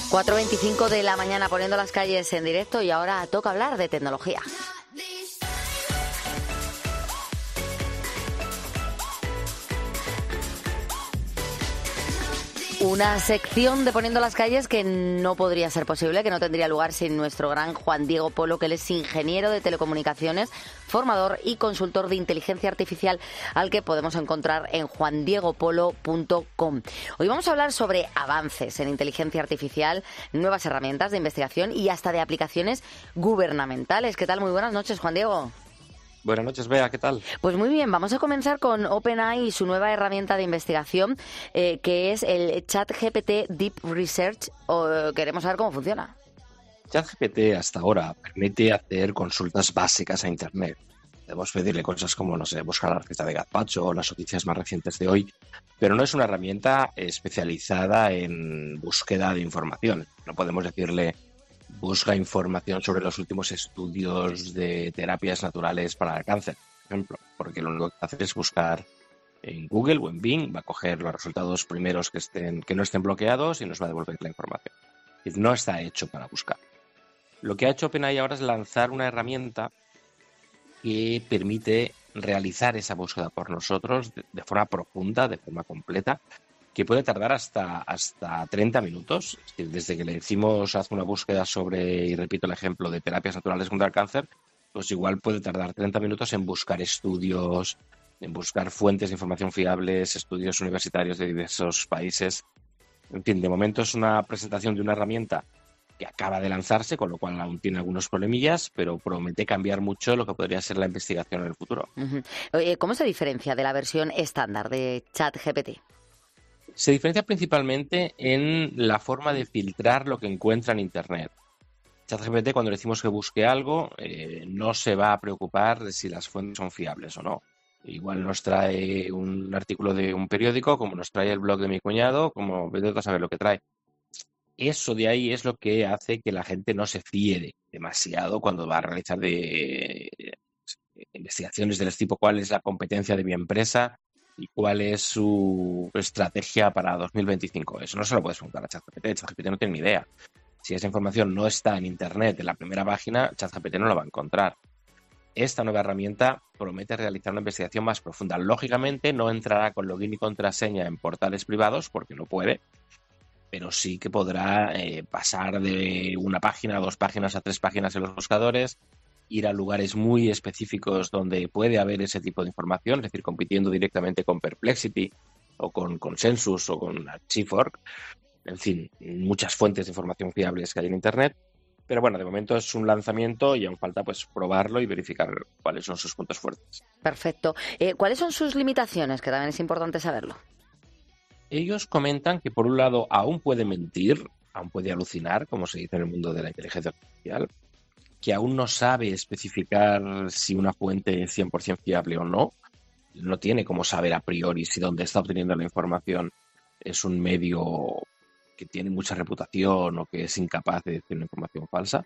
4:25 de la mañana poniendo las calles en directo y ahora toca hablar de tecnología. Una sección de Poniendo las calles que no podría ser posible, que no tendría lugar sin nuestro gran Juan Diego Polo, que él es ingeniero de telecomunicaciones, formador y consultor de inteligencia artificial, al que podemos encontrar en juandiegopolo.com. Hoy vamos a hablar sobre avances en inteligencia artificial, nuevas herramientas de investigación y hasta de aplicaciones gubernamentales. ¿Qué tal? Muy buenas noches, Juan Diego. Buenas noches, Bea, ¿qué tal? Pues muy bien, vamos a comenzar con OpenAI y su nueva herramienta de investigación, que es el ChatGPT Deep Research. Queremos saber cómo funciona. ChatGPT hasta ahora permite hacer consultas básicas a Internet. Podemos pedirle cosas como, no sé, buscar la receta de gazpacho o las noticias más recientes de hoy, pero no es una herramienta especializada en búsqueda de información. No podemos decirle busca información sobre los últimos estudios de terapias naturales para el cáncer, por ejemplo, porque lo único que hace es buscar en Google o en Bing, va a coger los resultados primeros que no estén bloqueados y nos va a devolver la información. Es decir, no está hecho para buscar. Lo que ha hecho OpenAI ahora es lanzar una herramienta que permite realizar esa búsqueda por nosotros de forma profunda, de forma completa, que puede tardar hasta 30 minutos. Es decir, desde que le decimos haz una búsqueda sobre, y repito el ejemplo, de terapias naturales contra el cáncer, pues igual puede tardar 30 minutos en buscar estudios, en buscar fuentes de información fiables, estudios universitarios de diversos países. En fin, de momento es una presentación de una herramienta que acaba de lanzarse, con lo cual aún tiene algunos problemillas, pero promete cambiar mucho lo que podría ser la investigación en el futuro. ¿Cómo se diferencia de la versión estándar de ChatGPT? Se diferencia principalmente en la forma de filtrar lo que encuentra en Internet. ChatGPT, cuando decimos que busque algo, no se va a preocupar de si las fuentes son fiables o no. Igual nos trae un artículo de un periódico, como nos trae el blog de mi cuñado, como vete a saber lo que trae. Eso de ahí es lo que hace que la gente no se fíe demasiado cuando va a realizar investigaciones del tipo cuál es la competencia de mi empresa y cuál es su estrategia para 2025. Eso no se lo puedes preguntar a ChatGPT. ChatGPT no tiene ni idea. Si esa información no está en Internet, en la primera página, ChatGPT no la va a encontrar. Esta nueva herramienta promete realizar una investigación más profunda. Lógicamente, no entrará con login y contraseña en portales privados, porque no puede, pero sí que podrá pasar de una página a 2 páginas a 3 páginas en los buscadores, ir a lugares muy específicos donde puede haber ese tipo de información, es decir, compitiendo directamente con Perplexity o con Consensus o con Archive.org. En fin, muchas fuentes de información fiables que hay en Internet. Pero bueno, de momento es un lanzamiento y aún falta pues probarlo y verificar cuáles son sus puntos fuertes. Perfecto. ¿Cuáles son sus limitaciones? Que también es importante saberlo. Ellos comentan que, por un lado, aún puede mentir, aún puede alucinar, como se dice en el mundo de la inteligencia artificial, que aún no sabe especificar si una fuente es 100% fiable o no. No tiene como saber a priori si donde está obteniendo la información es un medio que tiene mucha reputación o que es incapaz de decir una información falsa.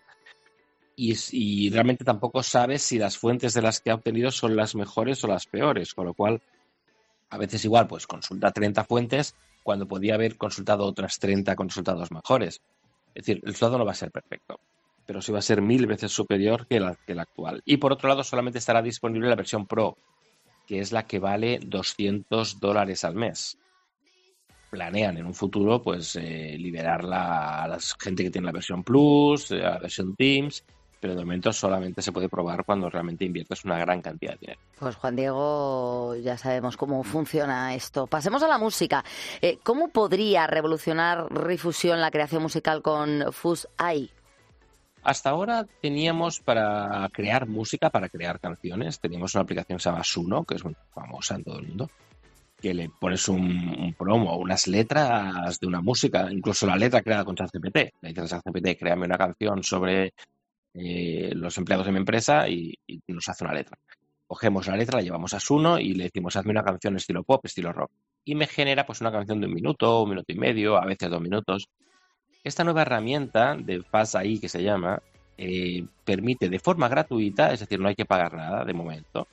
Y realmente tampoco sabe si las fuentes de las que ha obtenido son las mejores o las peores, con lo cual a veces igual pues consulta 30 fuentes cuando podía haber consultado otras 30 con resultados mejores. Es decir, el resultado no va a ser perfecto, pero sí va a ser 1000 veces superior que el actual. Y por otro lado, solamente estará disponible la versión Pro, que es la que vale $200 al mes. Planean en un futuro pues liberarla a la gente que tiene la versión Plus, a la versión Teams, pero de momento solamente se puede probar cuando realmente inviertes una gran cantidad de dinero. Pues Juan Diego, ya sabemos cómo funciona esto. Pasemos a la música. ¿Cómo podría revolucionar Rifusión la creación musical con Fuse.ai? Hasta ahora teníamos para crear música, para crear canciones, teníamos una aplicación que se llama Suno, que es muy famosa en todo el mundo, que le pones un promo, unas letras de una música, incluso la letra creada con ChatGPT. Le dices a ChatGPT, créame una canción sobre los empleados de mi empresa y nos hace una letra. Cogemos la letra, la llevamos a Suno y le decimos, hazme una canción estilo pop, estilo rock. Y me genera pues una canción de 1 minuto, 1 minuto y medio, a veces 2 minutos. Esta nueva herramienta de Fuse.ai, que se llama, permite de forma gratuita, es decir, no hay que pagar nada de momento,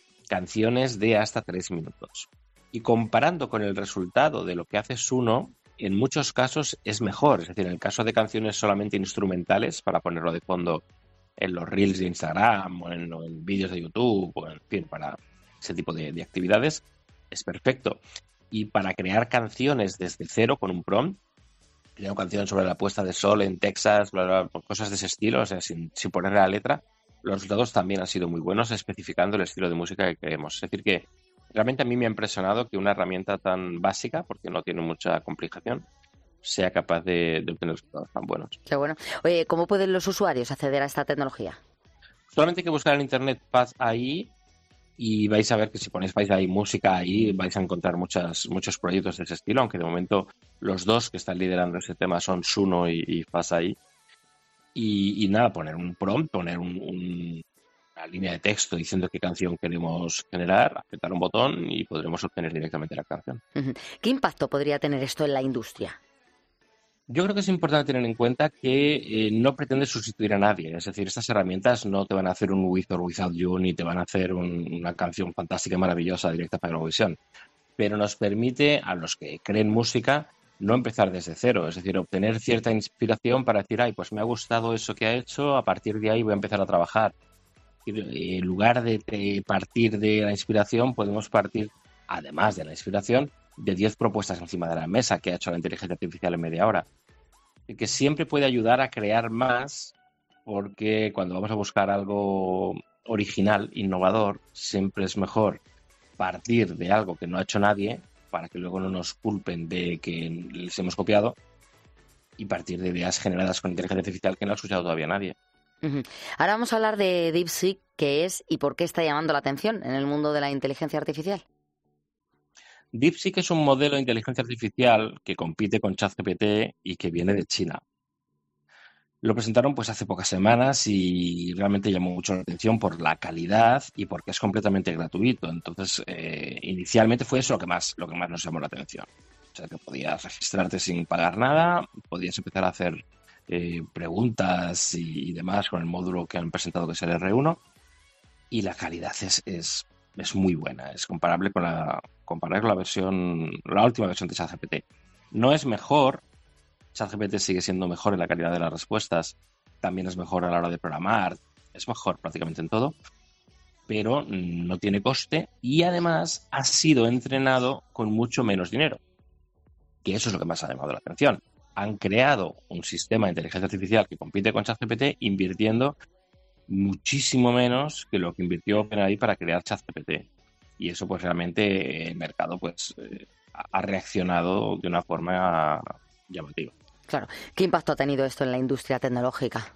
canciones de hasta 3 minutos. Y comparando con el resultado de lo que hace Suno, en muchos casos es mejor. Es decir, en el caso de canciones solamente instrumentales, para ponerlo de fondo en los reels de Instagram o en vídeos de YouTube, o en fin, para ese tipo de actividades, es perfecto. Y para crear canciones desde cero con un prompt, crear una canción sobre la puesta de sol en Texas, bla, bla, bla, cosas de ese estilo, o sea, sin ponerle la letra, los resultados también han sido muy buenos, especificando el estilo de música que queremos. Es decir, que realmente a mí me ha impresionado que una herramienta tan básica, porque no tiene mucha complicación, sea capaz de obtener resultados tan buenos. Qué bueno. Oye, ¿cómo pueden los usuarios acceder a esta tecnología? Solamente hay que buscar en internet Paz AI y vais a ver que si ponéis Paz AI música ahí vais a encontrar muchos proyectos de ese estilo, aunque de momento los dos que están liderando ese tema son Suno y Paz AI. Y nada, poner un prompt, poner una línea de texto diciendo qué canción queremos generar, apretar un botón y podremos obtener directamente la canción. Ujú. ¿Qué impacto podría tener esto en la industria? Yo creo que es importante tener en cuenta que no pretende sustituir a nadie. Es decir, estas herramientas no te van a hacer un With or Without You ni te van a hacer una canción fantástica y maravillosa directa para Eurovisión. Pero nos permite a los que creen música no empezar desde cero. Es decir, obtener cierta inspiración para decir, ay, pues me ha gustado eso que ha hecho, a partir de ahí voy a empezar a trabajar. En lugar de partir de la inspiración, podemos partir, además de la inspiración, de 10 propuestas encima de la mesa que ha hecho la inteligencia artificial en media hora. Y que siempre puede ayudar a crear más, porque cuando vamos a buscar algo original, innovador, siempre es mejor partir de algo que no ha hecho nadie, para que luego no nos culpen de que les hemos copiado, y partir de ideas generadas con inteligencia artificial que no ha escuchado todavía nadie. Ujú. Ahora vamos a hablar de DeepSeek, qué es y por qué está llamando la atención en el mundo de la inteligencia artificial. DeepSeek es un modelo de inteligencia artificial que compite con ChatGPT y que viene de China. Lo presentaron pues hace pocas semanas y realmente llamó mucho la atención por la calidad y porque es completamente gratuito. Entonces, inicialmente fue eso lo que más nos llamó la atención. O sea, que podías registrarte sin pagar nada, podías empezar a hacer preguntas y demás con el módulo que han presentado, que es el R1, y la calidad es muy buena. Es comparable con la última versión de ChatGPT. No es mejor. ChatGPT sigue siendo mejor en la calidad de las respuestas, también es mejor a la hora de programar, es mejor prácticamente en todo, pero no tiene coste y además ha sido entrenado con mucho menos dinero, que eso es lo que más ha llamado la atención. Han creado un sistema de inteligencia artificial que compite con ChatGPT invirtiendo muchísimo menos que lo que invirtió OpenAI para crear ChatGPT. Y eso pues realmente el mercado pues ha reaccionado de una forma llamativa. Claro, ¿qué impacto ha tenido esto en la industria tecnológica?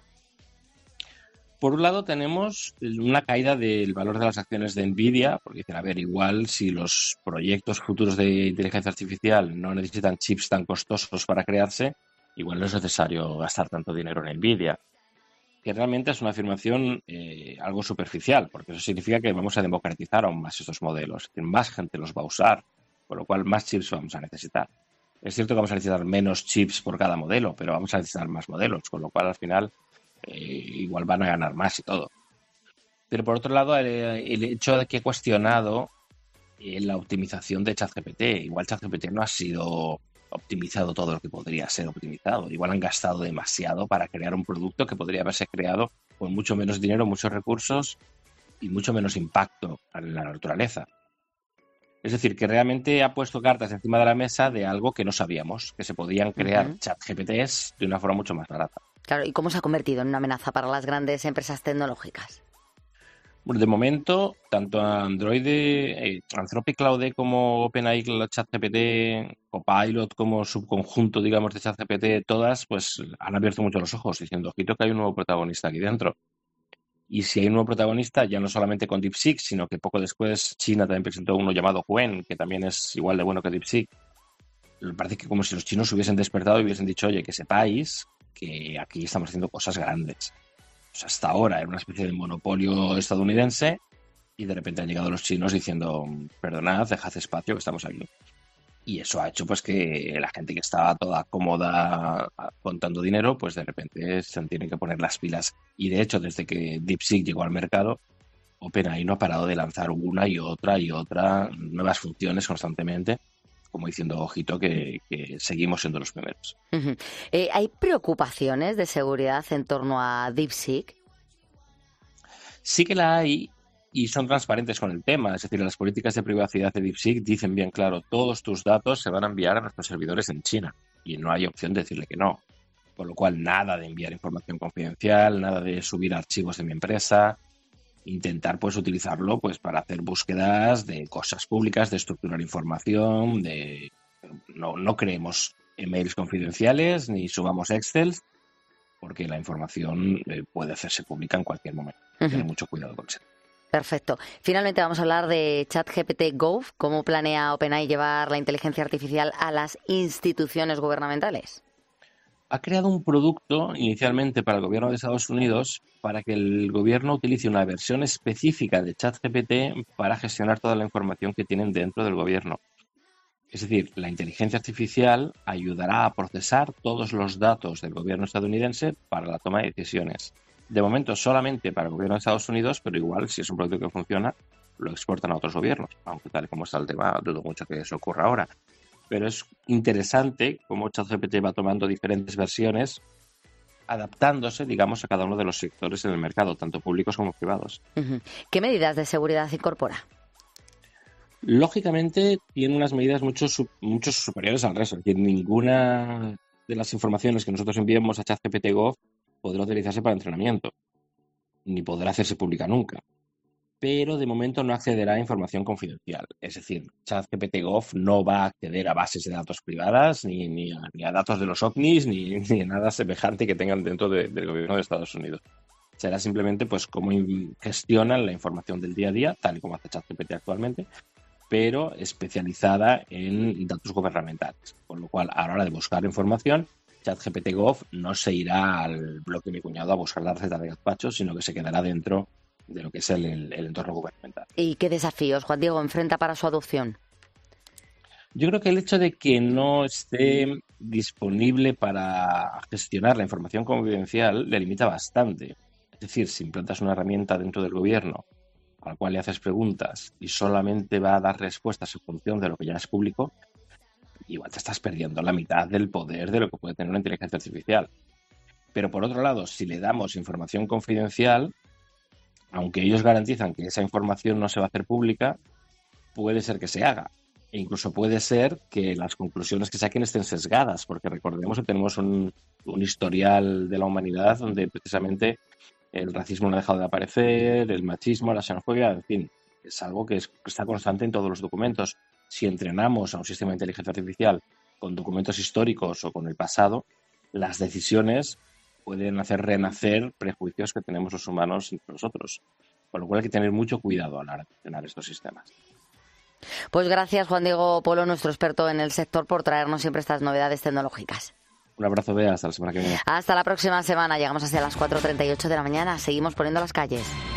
Por un lado tenemos una caída del valor de las acciones de Nvidia, porque dicen, a ver, igual si los proyectos futuros de inteligencia artificial no necesitan chips tan costosos para crearse, igual no es necesario gastar tanto dinero en Nvidia. Que realmente es una afirmación algo superficial, porque eso significa que vamos a democratizar aún más estos modelos, que más gente los va a usar, con lo cual más chips vamos a necesitar. Es cierto que vamos a necesitar menos chips por cada modelo, pero vamos a necesitar más modelos, con lo cual al final igual van a ganar más y todo. Pero por otro lado, el hecho de que he cuestionado la optimización de ChatGPT. Igual ChatGPT no ha sido optimizado todo lo que podría ser optimizado. Igual han gastado demasiado para crear un producto que podría haberse creado con mucho menos dinero, muchos recursos y mucho menos impacto en la naturaleza. Es decir, que realmente ha puesto cartas encima de la mesa de algo que no sabíamos, que se podían crear ChatGPTs de una forma mucho más barata. Claro, ¿y cómo se ha convertido en una amenaza para las grandes empresas tecnológicas? Bueno, de momento, tanto Android, Anthropic Claude como OpenAI ChatGPT, Copilot como subconjunto, digamos, de ChatGPT, todas, pues han abierto mucho los ojos diciendo, ojito que hay un nuevo protagonista aquí dentro. Y si hay un nuevo protagonista, ya no solamente con DeepSeek, sino que poco después China también presentó uno llamado Qwen, que también es igual de bueno que DeepSeek. Me parece que como si los chinos hubiesen despertado y hubiesen dicho, oye, que sepáis que aquí estamos haciendo cosas grandes. Pues hasta ahora era una especie de monopolio estadounidense y de repente han llegado los chinos diciendo, perdonad, dejad espacio que estamos aquí. Y eso ha hecho pues que la gente que estaba toda cómoda contando dinero, pues de repente se tienen que poner las pilas. Y de hecho, desde que DeepSeek llegó al mercado, OpenAI no ha parado de lanzar una y otra nuevas funciones constantemente como diciendo, ojito, que seguimos siendo los primeros. Uh-huh. ¿Hay preocupaciones de seguridad en torno a DeepSeek? Sí que la hay y son transparentes con el tema. Es decir, las políticas de privacidad de DeepSeek dicen bien claro, todos tus datos se van a enviar a nuestros servidores en China y no hay opción de decirle que no. Con lo cual, nada de enviar información confidencial, nada de subir archivos de mi empresa, intentar pues utilizarlo pues para hacer búsquedas de cosas públicas, de estructurar información, no creemos emails confidenciales ni subamos Excel, porque la información puede hacerse pública en cualquier momento. Tener mucho cuidado con eso. Perfecto. Finalmente vamos a hablar de ChatGPT Go. ¿Cómo planea OpenAI llevar la inteligencia artificial a las instituciones gubernamentales? Ha creado un producto inicialmente para el gobierno de Estados Unidos para que el gobierno utilice una versión específica de ChatGPT para gestionar toda la información que tienen dentro del gobierno. Es decir, la inteligencia artificial ayudará a procesar todos los datos del gobierno estadounidense para la toma de decisiones. De momento solamente para el gobierno de Estados Unidos, pero igual si es un producto que funciona, lo exportan a otros gobiernos, aunque tal y como está el tema, dudo mucho que eso ocurra ahora. Pero es interesante cómo ChatGPT va tomando diferentes versiones, adaptándose, digamos, a cada uno de los sectores en el mercado, tanto públicos como privados. ¿Qué medidas de seguridad incorpora? Lógicamente tiene unas medidas mucho superiores al resto. Es decir, ninguna de las informaciones que nosotros enviemos a ChatGPT Go podrá utilizarse para entrenamiento, ni podrá hacerse pública nunca. Pero de momento no accederá a información confidencial. Es decir, ChatGPT Go no va a acceder a bases de datos privadas, ni a datos de los ovnis, ni a nada semejante que tengan dentro del gobierno de Estados Unidos. Será simplemente pues cómo gestionan la información del día a día, tal y como hace ChatGPT actualmente, pero especializada en datos gubernamentales. Con lo cual, a la hora de buscar información, ChatGPT Go no se irá al blog de mi cuñado a buscar la receta de gazpacho, sino que se quedará dentro de lo que es el entorno gubernamental. ¿Y qué desafíos, Juan Diego, enfrenta para su adopción? Yo creo que el hecho de que no esté disponible para gestionar la información confidencial le limita bastante. Es decir, si implantas una herramienta dentro del gobierno al cual le haces preguntas y solamente va a dar respuestas en función de lo que ya es público, igual te estás perdiendo la mitad del poder de lo que puede tener una inteligencia artificial. Pero por otro lado, si le damos información confidencial, aunque ellos garantizan que esa información no se va a hacer pública, puede ser que se haga. E incluso puede ser que las conclusiones que saquen estén sesgadas, porque recordemos que tenemos un historial de la humanidad donde precisamente el racismo no ha dejado de aparecer, el machismo, la xenofobia, en fin, es algo que está constante en todos los documentos. Si entrenamos a un sistema de inteligencia artificial con documentos históricos o con el pasado, las decisiones pueden hacer renacer prejuicios que tenemos los humanos entre nosotros. Con lo cual hay que tener mucho cuidado a la hora de entrenar estos sistemas. Pues gracias, Juan Diego Polo, nuestro experto en el sector, por traernos siempre estas novedades tecnológicas. Un abrazo, Bea, hasta la semana que viene. Hasta la próxima semana. Llegamos hacia las 4:38 de la mañana. Seguimos poniendo las calles.